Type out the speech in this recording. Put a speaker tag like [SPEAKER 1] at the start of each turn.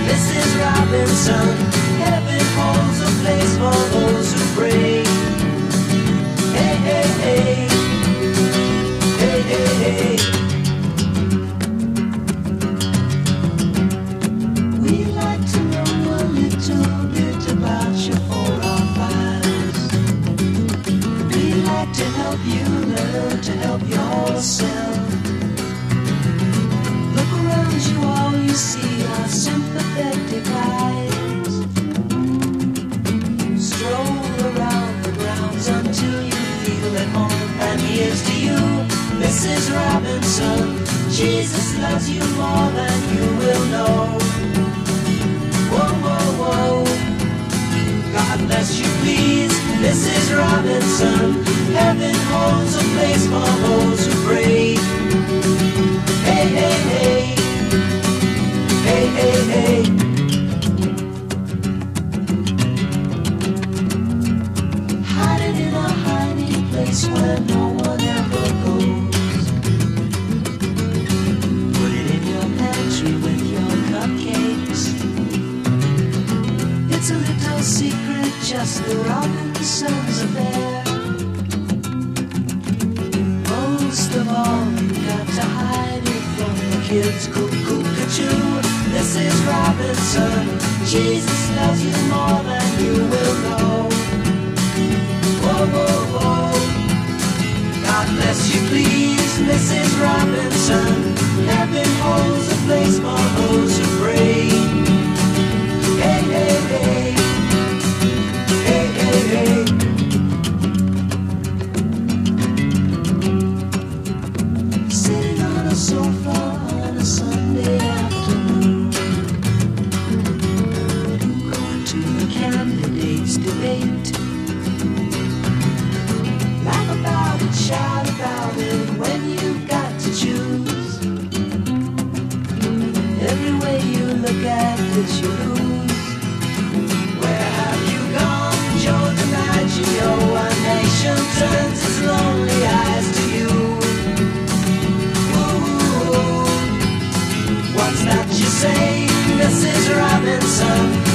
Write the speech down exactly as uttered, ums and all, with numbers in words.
[SPEAKER 1] Missus Robinson. Heaven holds a place for those who pray. Hey, hey, hey. Hey, hey, hey. We'd like to know a little bit about your four or fives. We'd like to help you learn to help yourself. Look around you, all you see are sympathetic eyes. Stroll around the grounds until you feel at home. And here's to you, Missus Robinson. Jesus loves you more than you will know. Whoa, whoa, whoa. God bless you, please, Missus Robinson. Heaven holds a place for those who pray. Hey, hey, hey. Hey, hey, hey. Hiding in a hiding place where no one ever goes. Put it in your pantry with your cupcakes. It's a little secret, just the Robinsons affair. Most of all, you got to hide it from the kids. Cuckoo-cuckoo, Missus Robinson. Jesus loves you more than you will know. Whoa, whoa, whoa. God bless you, please, Missus Robinson. Heaven holds a place for those who pray. Hey, hey, hey. Hey, hey, hey. Sitting on a sofa on a Sunday afternoon, going to the candidates' debate. Laugh about it, shout about it when you've got to choose. Every way you look at it, you lose. Where have you gone, Joe DiMaggio? A nation turns its lonely eyes to you. Ooh, what's that you say, Missus Robinson?